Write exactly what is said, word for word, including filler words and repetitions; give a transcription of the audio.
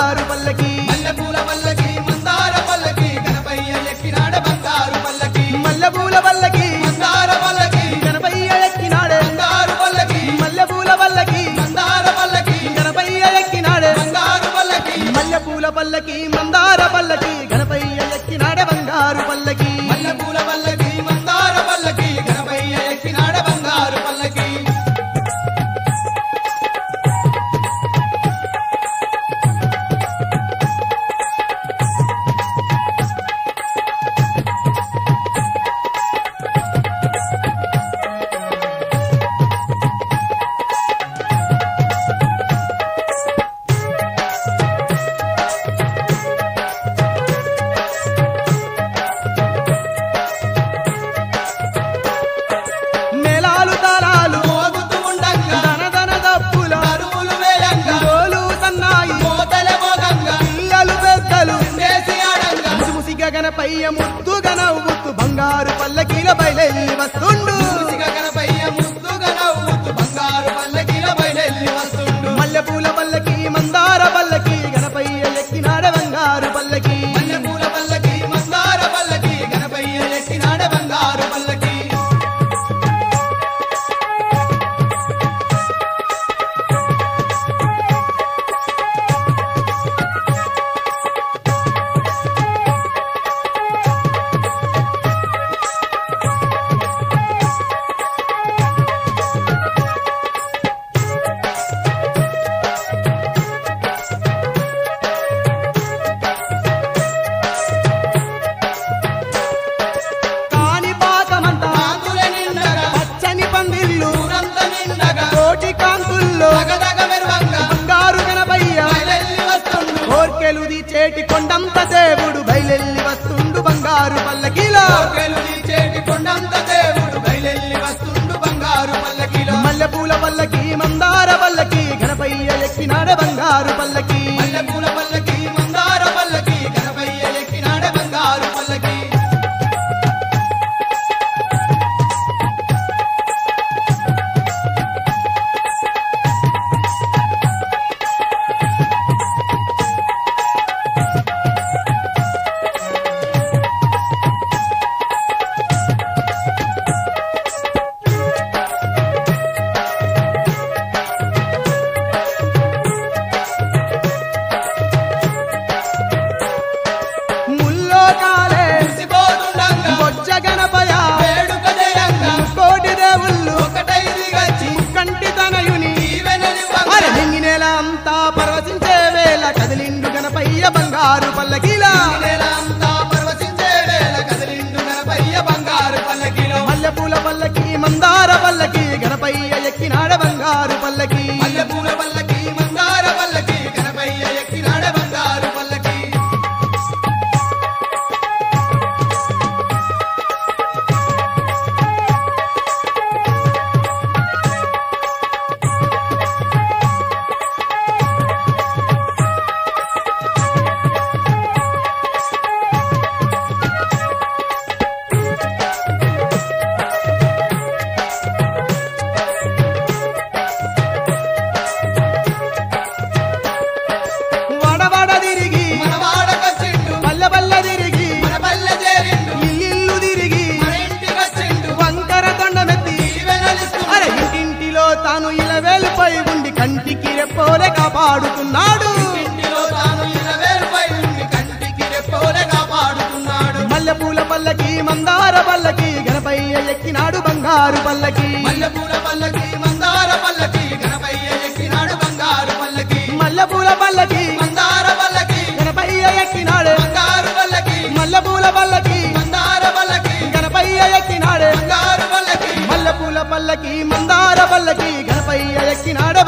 బంగారు పల్లకి మల్లెపూల పల్లకి మందార పల్లకి గణపయ్య ఎక్కినాడ బంగారు పల్లకి మల్లెపూల పల్లకి మందార పల్లకి గణపయ్య ఎక్కినాడే బంగారు పల్లకి మల్లెపూల పల్లకి మందార పల్లకి గణపయ్య ఎక్కినాడే బంగారు పల్లకి మల్లెపూల పల్లకి మందార పల్లకి గణపయ్య ఎక్కినాడే బంగారు పల్లకి మల్లెపూల పల్లకి మందార పల్లకి గణపయ్య ఎక్కినాడ బంగారు పల్లకి మేళాలు తాళాలు మోగుతూ ఉండంగా ధన ధన దప్పుల అరువులు వేయంగా డోలు సన్నాయి మోతలే మోగంగా పిల్లలు పెద్దలు వేసి ఆడంగా ముసిముసిగా గణపయ్య ముద్దుగా నవ్వుతూ బంగారు పల్లకీల బయలెల్లి వస్తుండు మూసిగా గణపయ్య ముద్దుగా నవ్వుతూ బంగారు పల్లకిల బయలెల్లి వస్తుండు మల్లెపూల పల్లకి మందార పల్లకి గణపయ్య ఎక్కినాడ బంగారు పల్లకి మల్లెపూల పల్లకి మందార పల్లకి గణపయ్య ఎక్కినాడ బంగారు పల్లకి కాని పాకమంతా కాంతుల నిండగా పచ్చని పందిళ్ళు ఊరంత నిండగా కోటి కాంతుల్లో దగదగ మెరువంగా బంగారు గణపయ్య బయలెల్లి వస్తుండు కోర్కెలు చేటి కొండంత దేవుడు బయలెల్లి వస్తుండు బంగారు పల్లకీలో కోర్కెలు చేటి కొండంత దేవుడు బయలెల్లి వస్తుండు బంగారు పల్లకిలో మల్లెపూల పల్లకి మందార పల్లకి గణపయ్య ఎక్కినాడ బంగారు పల్లకి మల్లెపూల పల్లకి మందార పల్లకి గణపయ్య ఎక్కినాడ బంగారు పల్లకి ముల్లో కాలే మురిసిపోతుండంగా బొజ్జ గణపయ వేడుక జయంగా కోటి దేవుళ్ళు ఒకటై దిగచ్చి కంటి తనయుని దీవెనలివ్వంగా అరే నింగి నేల అంతా పరవశించే వేళ కదిలిండు గణపయ్య బంగారు పల్లకీలా నెలంతా పరవశించే వేళ కదిలిండు గణపయ్య బంగారు పల్లకిలో మల్లెపూల పల్లకి మందార పల్లకి గణపయ్య ఎక్కినాడ బంగారు పల్లకి మల్లెపూల పల్లకి మందార పల్లకి గణపయ్య ఎక్కినాడ బంగారు పల్లకి వడవడ తిరిగి మన వాడకొచ్చిండు పల్లె పల్లె తిరిగి మన పల్లె చేరిండు ఇల్లు తిరిగి మన ఇంటికొచ్చిండు వంకర దండమెత్తి దీవెనలిస్తుండు అరే ఇంటింటిలో తాను ఇలవేలుపై ఉండి కంటికి రెప్పోలే కాపాడుతున్నాడు ఇంటిలో తాను ఇరవేరుపై ఉండి కంటికి రెప్పోలే కాపాడుతున్నాడు మల్లెపూల పల్లకి మందార పల్లకి గణపయ్య ఎక్కినాడు బంగారు పల్లకి మల్లెపూల పల్లకి మందార పల్లకి గణపయ్య ఎక్కినాడు బంగారు పల్లకి మల్లెపూల పల్లకి మందార పల్లకి గణపయ్య ఎక్కినాడు బంగారు పల్లకి మల్లెపూల పల్లకి మందార పల్లకి గణపయ్య ఎక్కినాడు బంగారు పల్లకి మల్లెపూల పల్లకి మందార పల్లకి గణపయ్య ఎక్కినాడు